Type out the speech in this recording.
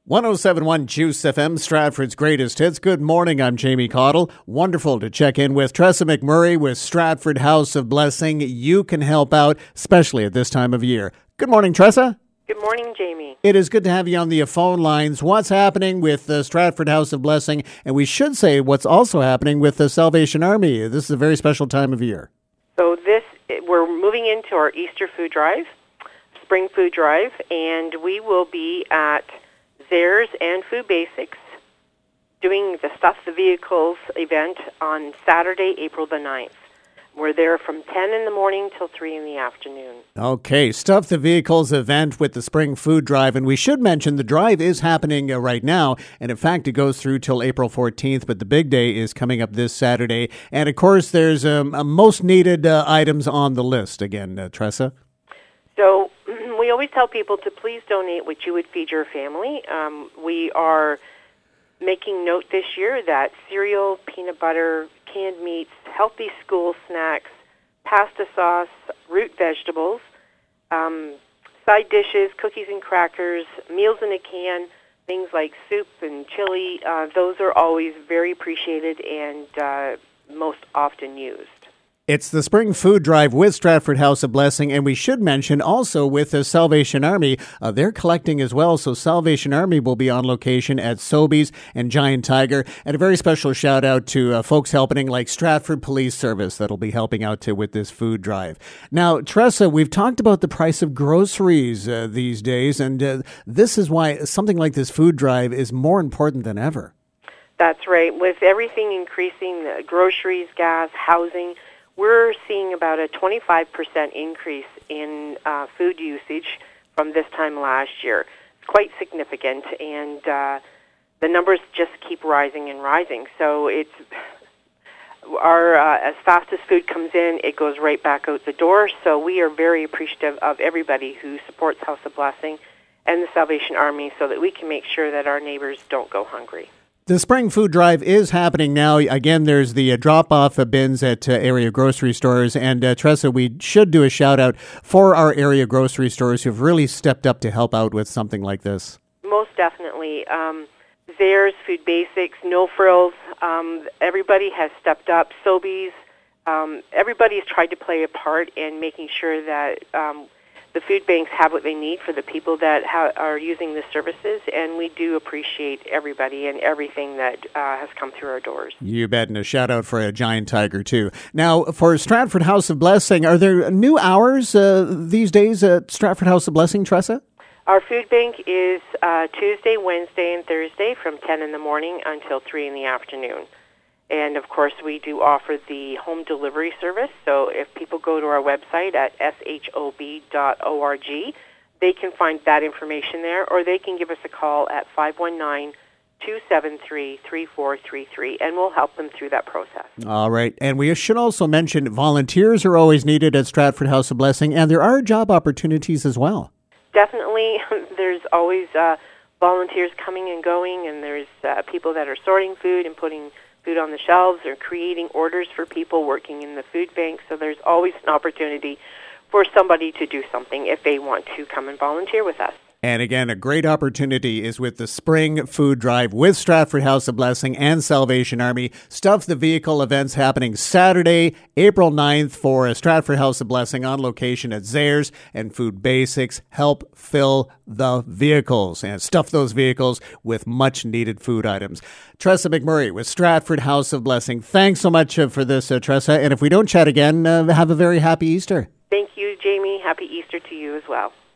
107.1 Juice FM, Stratford's greatest hits. Good morning, I'm Jamie Cottle. Wonderful to check in with Tressa McMurray with Stratford House of Blessing. You can help out, especially at this time of year. Good morning, Tressa. Good morning, Jamie. It is good to have you on the phone lines. What's happening with the Stratford House of Blessing? And we should say what's also happening with the Salvation Army. This is a very special time of year. So we're moving into our Easter food drive, spring food drive, and we will be at Zehrs and Food Basics doing the Stuff the Vehicles event on Saturday, April the 9th. We're there from 10 in the morning till 3 in the afternoon. Okay, Stuff the Vehicles event with the Spring Food Drive. And we should mention the drive is happening right now. And in fact, it goes through till April 14th. But the big day is coming up this Saturday. And of course, there's most needed items on the list. Again, Tressa? So we always tell people to please donate what you would feed your family. We are making note this year that cereal, peanut butter, canned meats, healthy school snacks, pasta sauce, root vegetables, side dishes, cookies and crackers, meals in a can, things like soup and chili, those are always very appreciated and most often used. It's the Spring Food Drive with Stratford House of Blessing, and we should mention also with the Salvation Army, they're collecting as well, so Salvation Army will be on location at Sobeys and Giant Tiger, and a very special shout out to folks helping like Stratford Police Service that'll be helping out with this food drive. Now, Tressa, we've talked about the price of groceries these days, and this is why something like this food drive is more important than ever. That's right. With everything increasing, groceries, gas, housing, we're seeing about a 25% increase in food usage from this time last year. It's quite significant, and the numbers just keep rising and rising. So it's as fast as food comes in, it goes right back out the door. So we are very appreciative of everybody who supports House of Blessing and the Salvation Army so that we can make sure that our neighbors don't go hungry. The Spring Food Drive is happening now. Again, there's the drop-off bins at area grocery stores. And Tressa, we should do a shout-out for our area grocery stores who've really stepped up to help out with something like this. Most definitely. Zehrs, Food Basics, No Frills, everybody has stepped up. Sobeys, everybody's tried to play a part in making sure that the food banks have what they need for the people that are using the services, and we do appreciate everybody and everything that has come through our doors. You bet, and a shout-out for a Giant Tiger, too. Now, for Stratford House of Blessing, are there new hours these days at Stratford House of Blessing, Tressa? Our food bank is Tuesday, Wednesday, and Thursday from 10 in the morning until 3 in the afternoon. And, of course, we do offer the home delivery service. So if people go to our website at shob.org, they can find that information there, or they can give us a call at 519-273-3433, and we'll help them through that process. All right. And we should also mention volunteers are always needed at Stratford House of Blessing, and there are job opportunities as well. Definitely. There's always volunteers coming and going, and there's people that are sorting food and putting food on the shelves or creating orders for people working in the food bank. So there's always an opportunity for somebody to do something if they want to come and volunteer with us. And again, a great opportunity is with the Spring Food Drive with Stratford House of Blessing and Salvation Army. Stuff the Vehicle events happening Saturday, April 9th for Stratford House of Blessing on location at Zehrs and Food Basics. Help fill the vehicles and stuff those vehicles with much needed food items. Tressa McMurray with Stratford House of Blessing. Thanks so much for this, Tressa. And if we don't chat again, have a very happy Easter. Thank you, Jamie. Happy Easter to you as well.